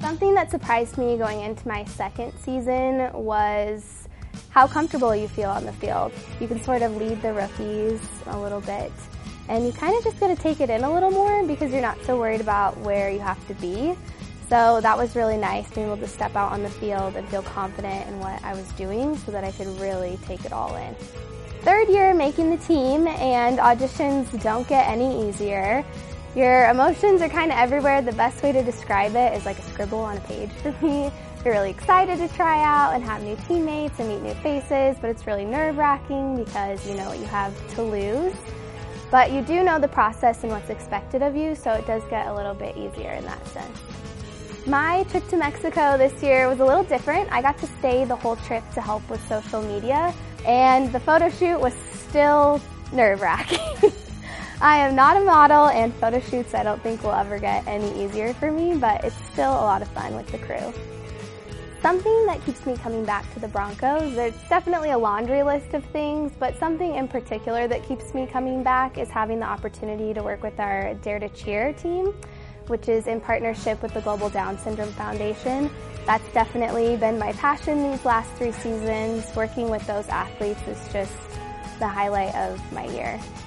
Something that surprised me going into my second season was how comfortable you feel on the field. You can sort of lead the rookies a little bit, and you kind of just got to take it in a little more because you're not so worried about where you have to be. So that was really nice, being able to step out on the field and feel confident in what I was doing so that I could really take it all in. Third year making the team, and auditions don't get any easier. Your emotions are kind of everywhere. The best way to describe it is like a scribble on a page for me. You're really excited to try out and have new teammates and meet new faces, but it's really nerve-wracking because you know what you have to lose. But you do know the process and what's expected of you, so it does get a little bit easier in that sense. My trip to Mexico this year was a little different. I got to stay the whole trip to help with social media, and the photo shoot was still nerve-wracking. I am not a model, and photo shoots I don't think will ever get any easier for me, but it's still a lot of fun with the crew. Something that keeps me coming back to the Broncos, there's definitely a laundry list of things, but something in particular that keeps me coming back is having the opportunity to work with our Dare to Cheer team, which is in partnership with the Global Down Syndrome Foundation. That's definitely been my passion these last 3 seasons. Working with those athletes is just the highlight of my year.